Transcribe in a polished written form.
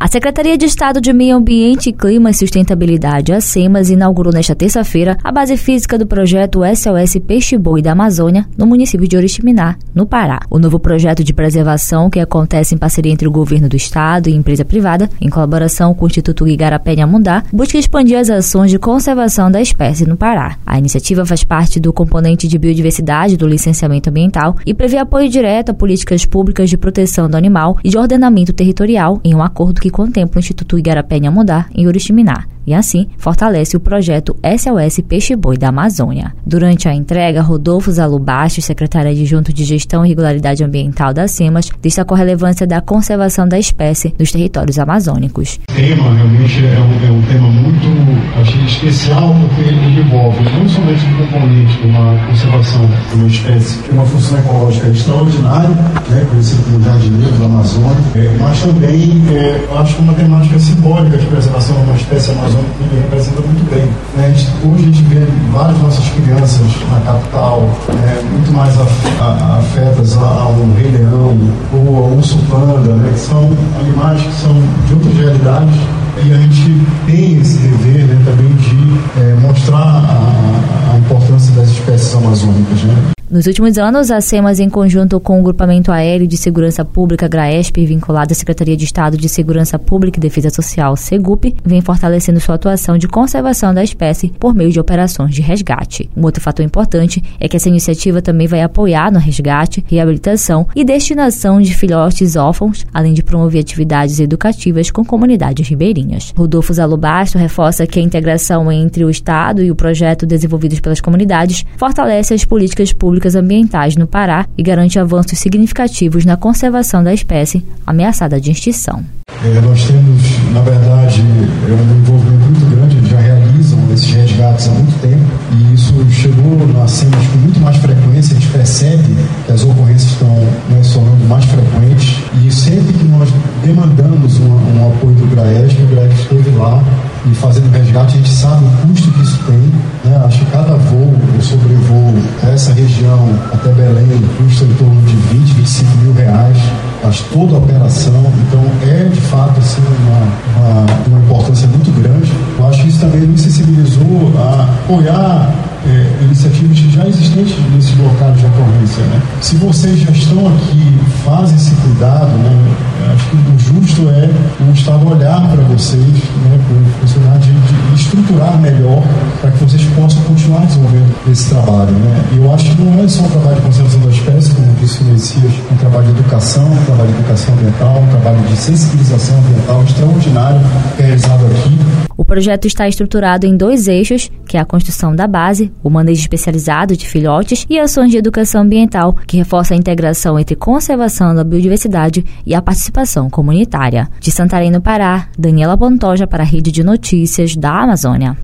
A Secretaria de Estado de Meio Ambiente, Clima e Sustentabilidade, a SEMAS, inaugurou nesta terça-feira a base física do projeto SOS Peixe-Boi da Amazônia, no município de Oriximiná, no Pará. O novo projeto de preservação, que acontece em parceria entre o governo do estado e empresa privada, em colaboração com o Instituto Igarapé-Inhamudá, busca expandir as ações de conservação da espécie no Pará. A iniciativa faz parte do componente de biodiversidade do licenciamento ambiental e prevê apoio direto a políticas públicas de proteção do animal e de ordenamento territorial, em um acordo que contempla o Instituto Igarapé-Inhamudá em Oriximiná, e assim fortalece o projeto SOS Peixe-Boi da Amazônia. Durante a entrega, Rodolfo Zalu Bastos, secretário adjunto de Gestão e Regularidade Ambiental da SEMAS, destacou a relevância da conservação da espécie nos territórios amazônicos. O tema realmente é um tema muito especial, porque ele envolve não somente o componente de uma conservação de uma espécie que tem uma função ecológica extraordinária, conhecida como jardineiro da Amazônia, mas também acho que uma temática simbólica de preservação de uma espécie amazônica que representa muito bem. Hoje a gente vê várias nossas crianças na capital muito mais afetas ao Rei Leão ou ao Urso Panda, que são animais que são de outras realidades, e a gente tem esse dever também de mostrar a importância das espécies amazônicas. Nos últimos anos, a SEMAS, em conjunto com o Grupamento Aéreo de Segurança Pública, GRAESP, vinculado à Secretaria de Estado de Segurança Pública e Defesa Social, SEGUP, vem fortalecendo sua atuação de conservação da espécie por meio de operações de resgate. Um outro fator importante é que essa iniciativa também vai apoiar no resgate, reabilitação e destinação de filhotes órfãos, além de promover atividades educativas com comunidades ribeirinhas. Rodolfo Zalu Bastos reforça que a integração entre o Estado e o projeto desenvolvidos pelas comunidades fortalece as políticas públicas ambientais no Pará e garante avanços significativos na conservação da espécie ameaçada de extinção. Nós temos, na verdade, um envolvimento muito grande, eles já realizam esses resgates há muito tempo, e isso chegou na SEMAS com muito mais frequência. A gente percebe que as ocorrências estão se tornando mais frequentes, e sempre que nós demandamos um apoio do GRAESP, o GRAESP esteve lá e fazendo resgate. A gente sabe o custo que isso tem, Acho que cada voo ou sobrevoo essa região até Belém custa em torno de 20, 25 mil reais, faz toda a operação. Então de fato assim, uma importância muito grande. Eu acho que isso também nos sensibilizou a apoiar iniciativas já existentes nesses locais de ocorrência. Se vocês já estão aqui, fazem esse cuidado, acho que o justo é o Estado olhar para vocês, com a possibilidade de estruturar melhor para que vocês possam continuar desenvolvendo esse trabalho. E eu acho que não é só um trabalho de conservação da espécie, como disse o Messias, um trabalho de educação, um trabalho de educação ambiental, um trabalho de sensibilização ambiental extraordinário que é realizado aqui. O projeto está estruturado em 2 eixos, que é a construção da base, o manejo especializado de filhotes e ações de educação ambiental, que reforça a integração entre conservação da biodiversidade e a participação comunitária. De Santarém, no Pará, Daniela Pantoja para a Rede de Notícias da Amazônia.